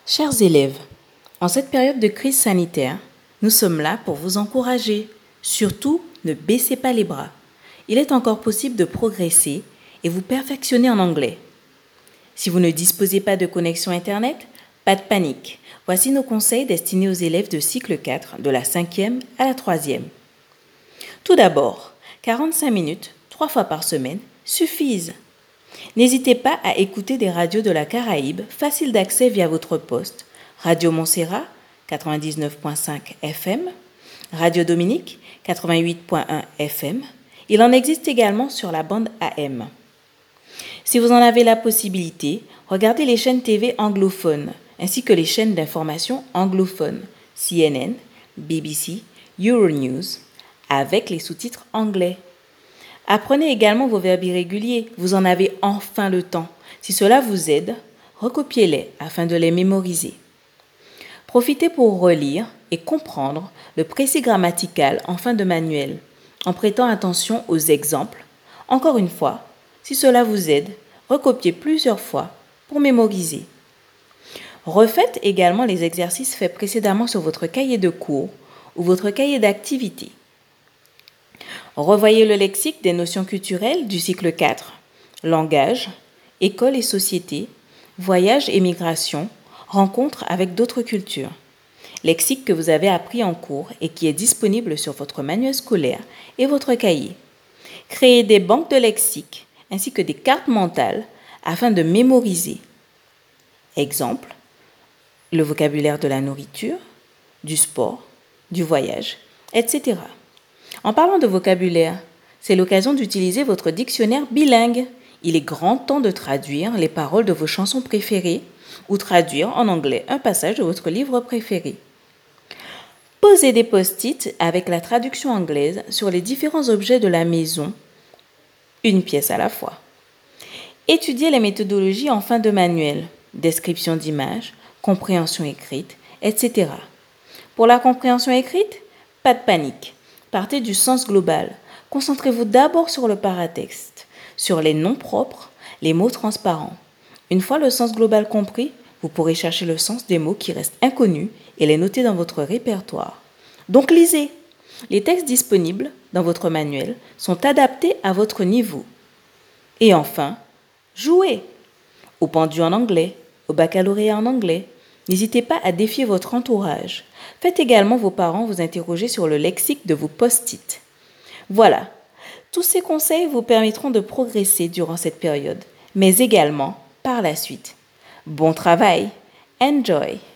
Chers élèves, en cette période de crise sanitaire, nous sommes là pour vous encourager. Surtout, ne baissez pas les bras. Il est encore possible de progresser et vous perfectionner en anglais. Si vous ne disposez pas de connexion Internet, pas de panique. Voici nos conseils destinés aux élèves de cycle 4, de la 5e à la 3e. Tout d'abord, 45 minutes, 3 fois par semaine, suffisent. N'hésitez pas à écouter des radios de la Caraïbe, faciles d'accès via votre poste. Radio Montserrat, 99.5 FM, Radio Dominique, 88.1 FM. Il en existe également sur la bande AM. Si vous en avez la possibilité, regardez les chaînes TV anglophones, ainsi que les chaînes d'information anglophones, CNN, BBC, Euronews, avec les sous-titres anglais. Apprenez également vos verbes irréguliers, vous en avez enfin le temps. Si cela vous aide, recopiez-les afin de les mémoriser. Profitez pour relire et comprendre le précis grammatical en fin de manuel, en prêtant attention aux exemples. Encore une fois, si cela vous aide, recopiez plusieurs fois pour mémoriser. Refaites également les exercices faits précédemment sur votre cahier de cours ou votre cahier d'activité. Revoyez le lexique des notions culturelles du cycle 4, langage, école et société, voyage et migration, rencontre avec d'autres cultures. Lexique que vous avez appris en cours et qui est disponible sur votre manuel scolaire et votre cahier. Créez des banques de lexique ainsi que des cartes mentales afin de mémoriser. Exemple, le vocabulaire de la nourriture, du sport, du voyage, etc. En parlant de vocabulaire, c'est l'occasion d'utiliser votre dictionnaire bilingue. Il est grand temps de traduire les paroles de vos chansons préférées ou traduire en anglais un passage de votre livre préféré. Posez des post-it avec la traduction anglaise sur les différents objets de la maison, une pièce à la fois. Étudiez les méthodologies en fin de manuel, description d'images, compréhension écrite, etc. Pour la compréhension écrite, pas de panique. Partez du sens global. Concentrez-vous d'abord sur le paratexte, sur les noms propres, les mots transparents. Une fois le sens global compris, vous pourrez chercher le sens des mots qui restent inconnus et les noter dans votre répertoire. Donc lisez. Les textes disponibles dans votre manuel sont adaptés à votre niveau. Et enfin, jouez. Au pendu en anglais, au baccalauréat en anglais. N'hésitez pas à défier votre entourage. Faites également vos parents vous interroger sur le lexique de vos post-it. Voilà, tous ces conseils vous permettront de progresser durant cette période, mais également par la suite. Bon travail, enjoy!